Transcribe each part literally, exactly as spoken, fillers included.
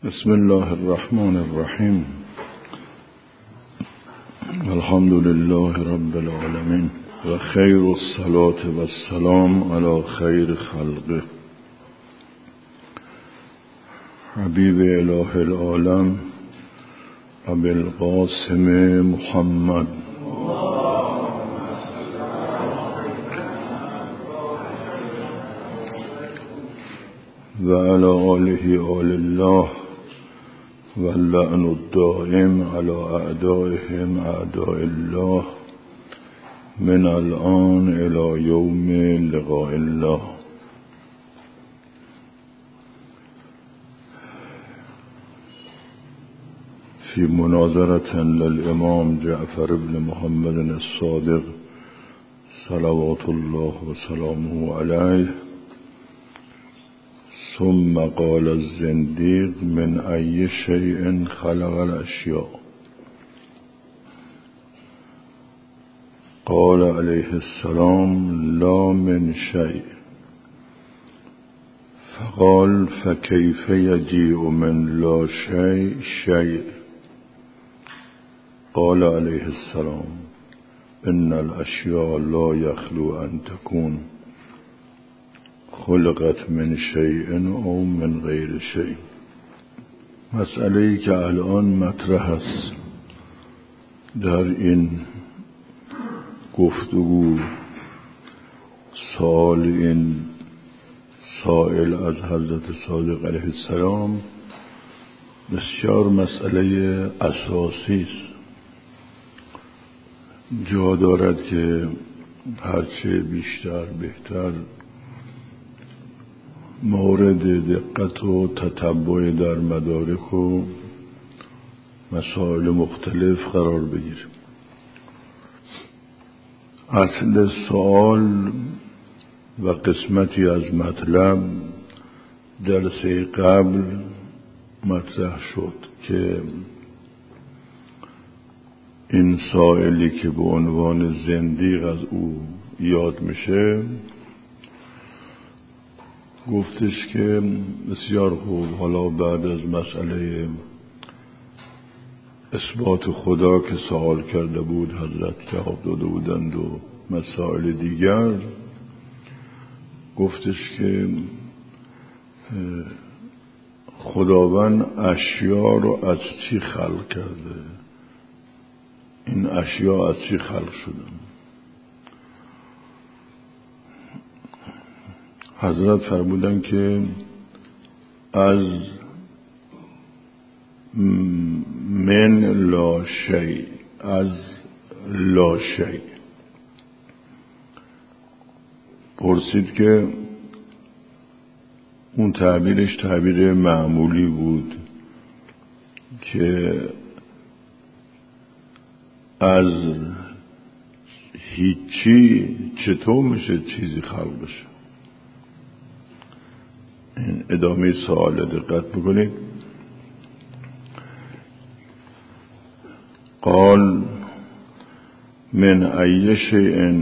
بسم الله الرحمن الرحیم. الحمد لله رب العالمین و خیر الصلاة و السلام علی خیر خلقه حبیب اله العالم ابی القاسم محمد و علی آله آل الله و اللعن الدائم علی اعدائهم اعداء الله من الان الى یوم لقاء الله. فی مناظرة للامام جعفر بن محمد الصادق صلوات الله و سلامه علیه. ثم قال الزنديق من أي شيء خلق الأشياء؟ قال عليه السلام لا من شيء. فقال فكيف يجيء من لا شيء شيء؟ قال عليه السلام إن الأشياء لا يخلو أن تكون خلقت من شیء او من غیر شیء. مسئله‌ای که الان مطرح است در این گفتگو، سوال این سائل از حضرت صادق علیه السلام بسیار مسئله اساسی است. جا دارد که هرچه بیشتر بهتر مورد دقت و تتبع در مدارک و مسائل مختلف قرار بگیریم. اصل سوال و قسمتی از مطلب جلسه قبل مطرح شد که این سائلی که به عنوان زندیق از او یاد میشه گفتش که بسیار خوب، حالا بعد از مسئله اثبات خدا که سوال کرده بود حضرت جواب داده بودند و مسائل دیگر، گفتش که خداوند اشیا رو از چی خلق کرده؟ این اشیا از چی خلق شدن؟ حضرت فرمودن که از من لا شیء، از لا شیء. پرسید که اون تعبیرش تعبیر معمولی بود که از هیچی چطور میشه چیزی خلق بشه؟ این ادامه سوال دقت بکنید. قال من ای شیء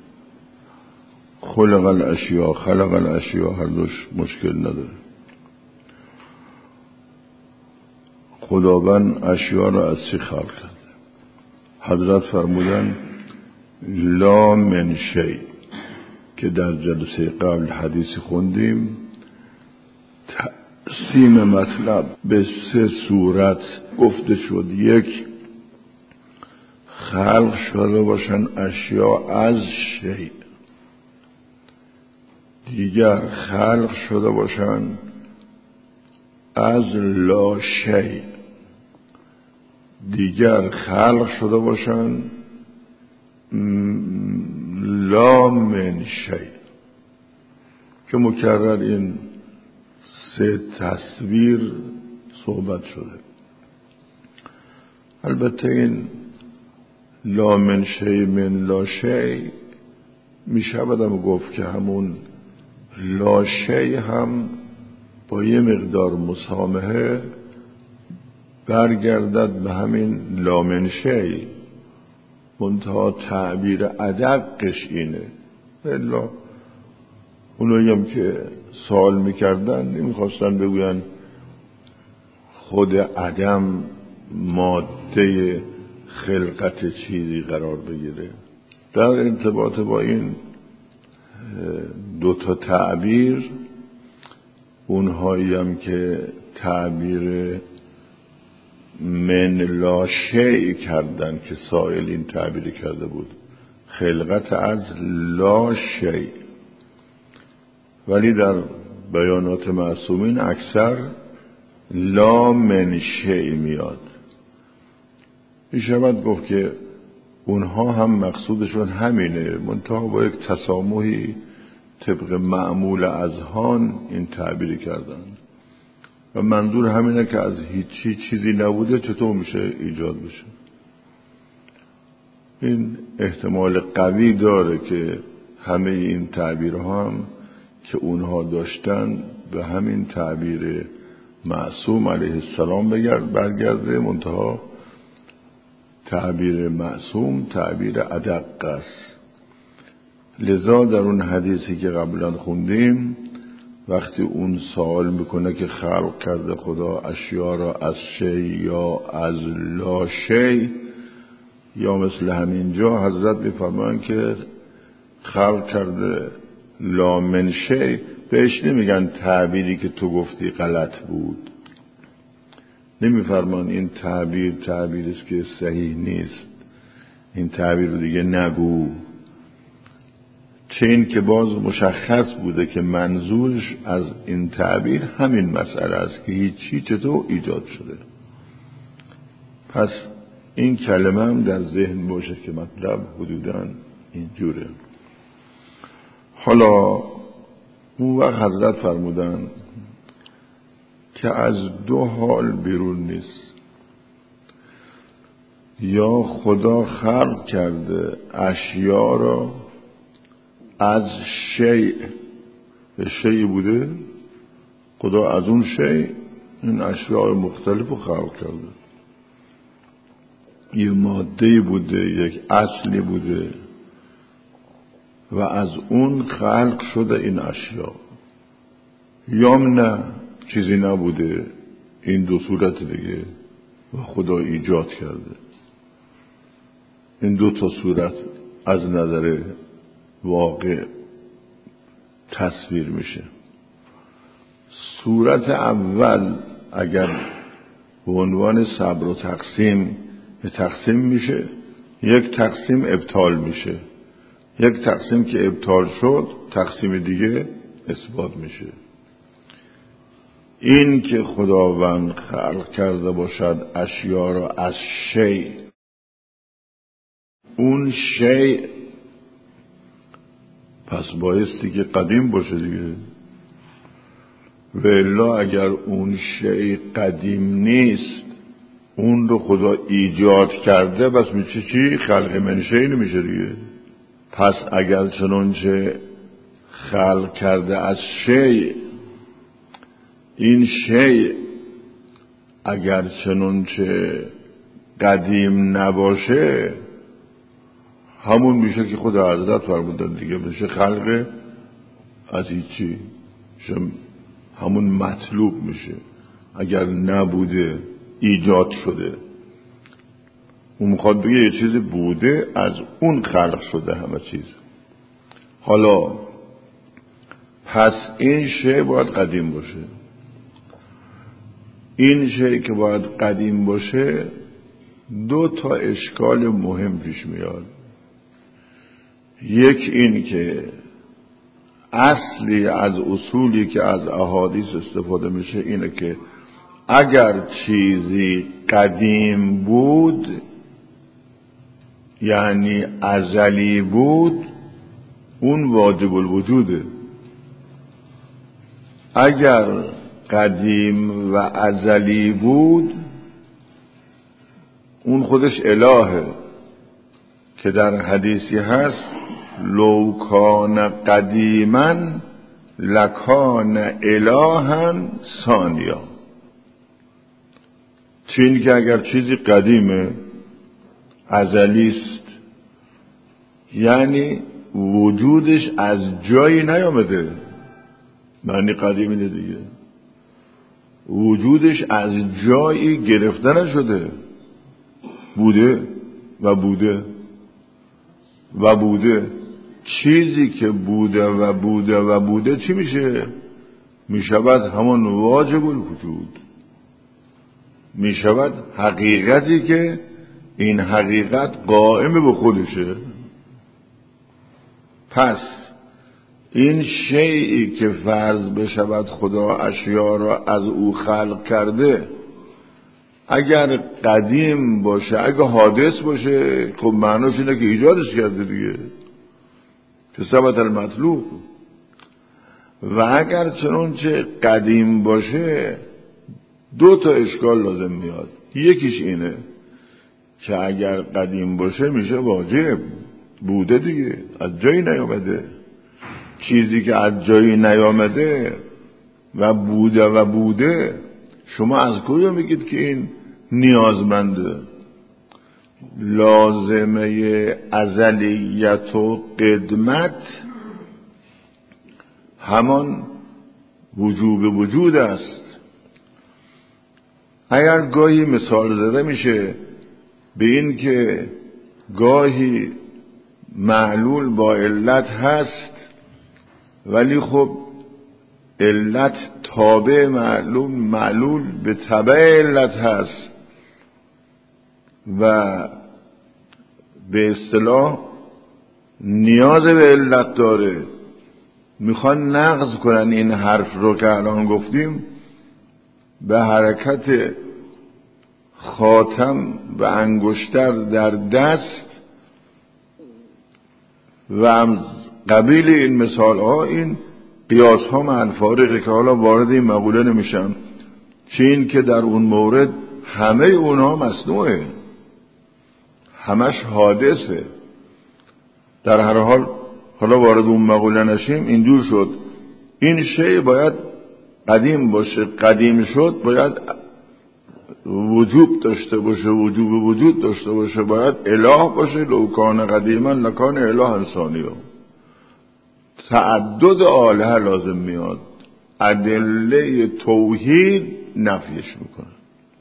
خلق الاشیاء. خلق الاشیاء هر دوش مشکل نداره. خداوند اشیاء را از چی خلق کرده؟ حضرت فرمودن لا من شیء، که در جلسه قبل حدیث خوندیم تقسیم مطلب به سه صورت گفته شد. یک، خلق شده باشن اشیاء از شیء. دیگر، خلق شده باشن از لا شیء. دیگر، خلق شده باشن لا من شیء. که مکرر این سه تصویر صحبت شده. البته این لا من شیء من لا شیء میشه بدم گفت که همون لا شیء هم با یه مقدار مسامحه برگردد به همین لا من شیء، منتها تعبیر ادقش اینه. الا اونایی هم که سوال میکردن نمیخواستن بگوین خود عدم ماده خلقت چیزی قرار بگیره. در ارتباط با این دو تا تعبیر، اونهایی هم که تعبیر من لا شیء کردن که سائل این تعبیر کرده بود، خلقت از لا شیء، ولی در بیانات معصومین اکثر لا من شیء میاد. میشود گفت که اونها هم مقصودشون همینه، منتها با یک تسامحی طبق معمول اذهان این تعبیر کردن و منظور همینه که از هیچی چیزی نبوده چطور میشه ایجاد بشه. این احتمال قوی داره که همه این تعبیرها هم که اونها داشتن به همین تعبیر معصوم علیه السلام برگرده، منتها تعبیر معصوم تعبیر ادق است. لذا در اون حدیثی که قبلا خوندیم، وقتی اون سوال میکنه که خلق کرده خدا اشیا را از شی یا از لا شی، یا مثل همینجا حضرت میفرمایند که خلق کرده لا من شی، بهش نمیگن تعبیری که تو گفتی غلط بود، نمیفرمان این تعبیر تعبیری است که صحیح نیست، این تعبیر رو دیگه نگو. چه این که باز مشخص بوده که منظورش از این تعبیر همین مسئله است که هیچی چطور ایجاد شده. پس این کلمه هم در ذهن باشه که مطلب حدوداً اینجوره. حالا اون وقت حضرت فرمودن که از دو حال بیرون نیست، یا خدا خلق کرده اشیا را از شیء، شیء بوده خدا از اون شیء این اشیاء مختلف رو خلق کرده، یه ماده بوده، یک اصلی بوده و از اون خلق شده این اشیاء، یا نه چیزی نبوده، این دو صورت دیگه و خدا ایجاد کرده. این دو تا صورت از نظر واقع تصویر میشه. صورت اول اگر به عنوان صبر و تقسیم به تقسیم میشه، یک تقسیم ابطال میشه، یک تقسیم که ابطال شد تقسیم دیگه اثبات میشه. این که خداوند خلق کرده باشد اشیا را از شیء، اون شیء پس بایستی که قدیم باشه دیگه، و الا اگر اون شیء قدیم نیست اون رو خدا ایجاد کرده، بس میشه چی؟ خلق من شیء نمیشه دیگه. پس اگر چنانچه خلق کرده از شیء، این شیء اگر چنانچه قدیم نباشه همون میشه که خود حضرت فرمودن دیگه، میشه خلق از هیچی، همون مطلوب میشه. اگر نبوده ایجاد شده، اون میخواد بگه یه چیزی بوده از اون خلق شده همه چیز. حالا پس این شیء باید قدیم باشه. این شیء که باید قدیم باشه دو تا اشکال مهم پیش میاد. یک این که اصلی از اصولی که از احادیث استفاده میشه اینه که اگر چیزی قدیم بود یعنی ازلی بود، اون واجب الوجوده. اگر قدیم و ازلی بود اون خودش الهه، که در حدیثی هست لو کان قدیما لکان الها ثانیا. چین که اگر چیزی قدیمه ازلیست یعنی وجودش از جایی نیامده، معنی قدیم اینه دیگه، وجودش از جایی گرفته نشده، بوده و بوده و بوده. چیزی که بوده و بوده و بوده چی میشه؟ میشود همون واجب الوجود، میشود حقیقتی که این حقیقت قائم به خودشه. پس این شیئی که فرض بشود خدا اشیا را از او خلق کرده، اگر قدیم باشه، اگر حادث باشه، خب معناش اینه که ایجادش کرده دیگه، که ثبت المطلوب. و اگر چنانچه قدیم باشه، دو تا اشکال لازم میاد. یکیش اینه که اگر قدیم باشه میشه واجب، بوده دیگه، از جایی نیامده. چیزی که از جایی نیامده و بوده و بوده، شما از کجا میگید که این نیازمنده؟ لازمه ازلیت و قدمت همان وجوب وجود است. اگر گاهی مثال زده میشه به این که گاهی معلول با علت هست، ولی خب علت تابع معلول معلول به تبع علت هست و به اصطلاح نیاز به علت داره، میخوان نقض کنن این حرف رو که الان گفتیم به حرکت خاتم و انگشتر در دست و از قبیل این مثال ها. این قیاس ها مع الفارقه که حالا وارد این مقوله نمیشم، چه این که در اون مورد همه اونها مصنوعه، همش حادثه. در هر حال حالا وارد اون مقوله نشیم، اینجور شد این شی باید قدیم باشه، قدیم شد باید وجوب داشته باشه، وجوب وجود داشته باشه، باید اله باشه. لو کان قدیما لکان اله ثانیه. تعدد آلهه لازم میاد، ادله توحید نفیش میکنه.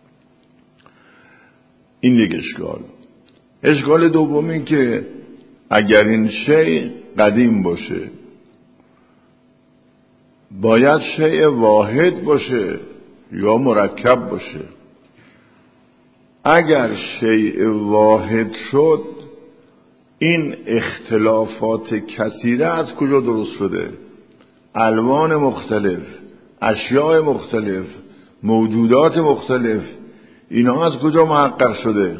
این یک اشکال. اشکال دومی که اگر این شی قدیم باشه باید شی واحد باشه یا مرکب باشه. اگر شی واحد شد، این اختلافات کثیره از کجا درست شده؟ الوان مختلف، اشیاء مختلف، موجودات مختلف، اینا از کجا محقق شده؟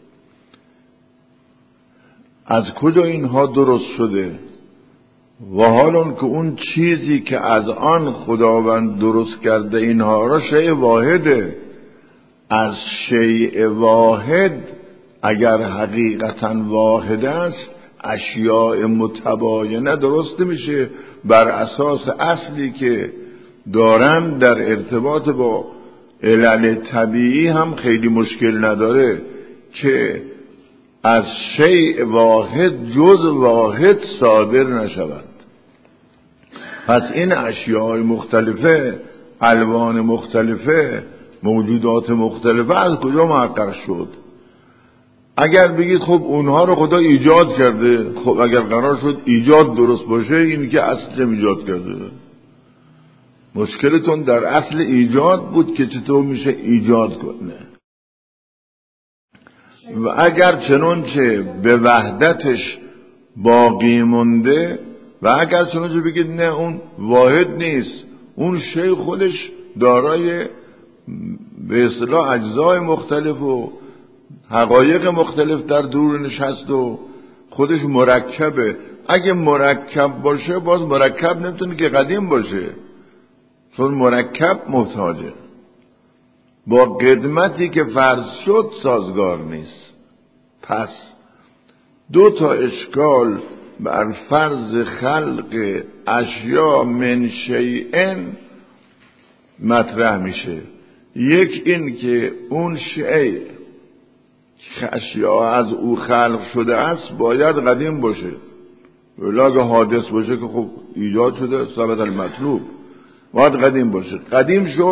از کجا اینها درست شده؟ و حالان که اون چیزی که از آن خداوند درست کرده اینها را شیء واحده. از شیء واحد اگر حقیقتا واحد است، اشیاء متباینه درست میشه بر اساس اصلی که دارن در ارتباط با علل طبیعی هم خیلی مشکل نداره که از شیء واحد جز واحد صادر نشود. پس این اشیاء مختلفه، الوان مختلفه، موجودات مختلفه از کجا محقق شد؟ اگر بگید خب اونها رو خدا ایجاد کرده، خب اگر قرار شد ایجاد درست باشه، این که اصل ایجاد کرده. مشکلتون در اصل ایجاد بود که چطور میشه ایجاد کنه. و اگر چنانچه به وحدتش باقی مونده، و اگر چنانچه بگید نه اون واحد نیست، اون شی خودش دارای به اصطلاح اجزای مختلف و حقایق مختلف در درونش هست و خودش مرکبه. اگه مرکب باشه باز مرکب نمیتونه که قدیم باشه، چون مرکب محتاجه، با قدمتی که فرض شد سازگار نیست. پس دو تا اشکال بر فرض خلق اشیا من شیئن مطرح میشه. یک این که اون شیء که اشیا از او خلق شده است باید قدیم باشه، ولی اگه حادث باشه که خب ایجاد شده ثبت المطلوب، باید قدیم باشه. قدیم شد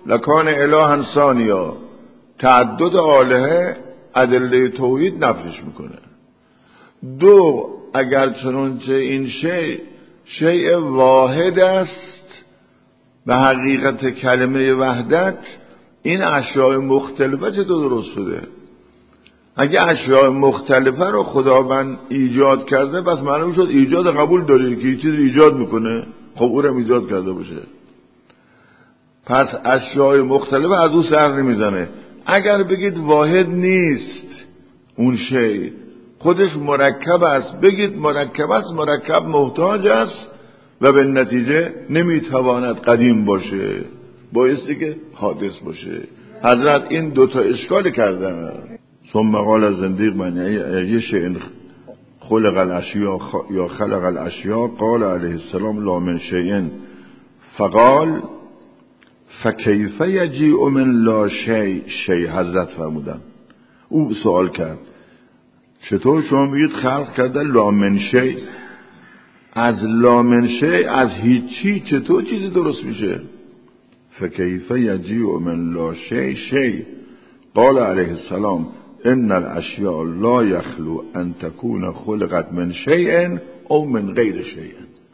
لکان الها ثانیا. تعدد آلهه ادله توحید نفیش میکنه. دو، اگر چنانچه این شیء شیء واحد است به حقیقت کلمه وحدت، این اشیاء مختلفه چطور درست شده؟ اگه اشیاء مختلفه رو خداوند ایجاد کرده، پس معلوم شد ایجاد قبول داره که یه چیز ایجاد میکنه، خب او رو ایجاد کرده باشه. پس اشیاء مختلفه از او سر نمیزنه. اگر بگید واحد نیست اون شی، خودش مرکب است، بگید مرکب است، مرکب محتاج است و به نتیجه نمیتواند قدیم باشه، بایستی که حادث باشه. حضرت این دوتا اشکال کردن. ثم قال زندیق من یه شیء خلق الاشیاء یا خلق الاشیاء قال علیه السلام لا من شیء فقال فکیف یجیء من لا شیء شیء. حضرت فرمودن، او سوال کرد چطور شما میگید خلق کرده لا من شیء، از لا من شیء، از هیچی چطور چیزی درست میشه؟ فکیف یجیء من لا شیء شیء قال علیه السلام ان الاشیاء لا یخلو ان تكون خلقت من شیء او من غیر شیء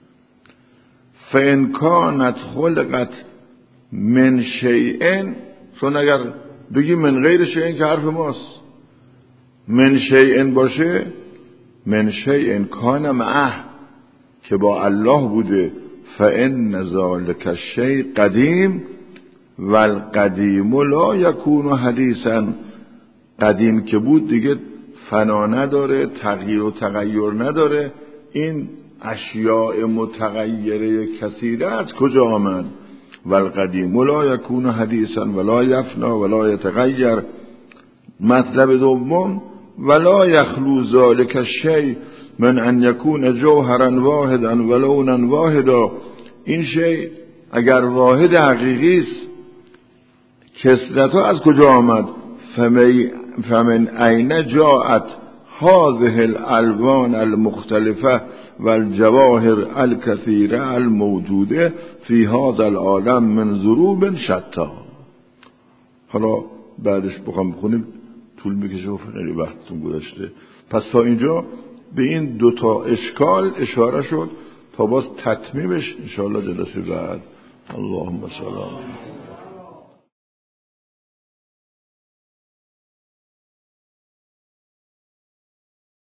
فان كانت خلقت من شیء. چون اگر بگی من غیر شیء که حرف ماست، من شیء باشه، من شیء کان معه که با الله بوده، فان ذلک الشیء قدیم والقدیم لا یکون حدیثا. قدیم که بود دیگه فنا نداره، تغییر و تغییر نداره. این اشیاء متغیره کثیره از کجا آمد؟ والقدیم لا یکون حدیثا ولا یفنا ولا یتغیر. مطلب دوم ولا یخلو ذلک الشیء من ان یکون جوهرا واحدا ولونا واحدا. این شیء اگر واحد حقیقی است، کثرتها از کجا آمد؟ فمن این جاءت هذه الالوان المختلفه والجواهر الكثيره الموجوده في هذا العالم من ضروب شتا. حالا بعدش بخوام بخونیم طول میکشه و خیلی وقتتون گذشته. پس تا اینجا به این دوتا اشکال اشاره شد تا باز تتمیمش انشاءالله جلسه بعد. اللهم صل علی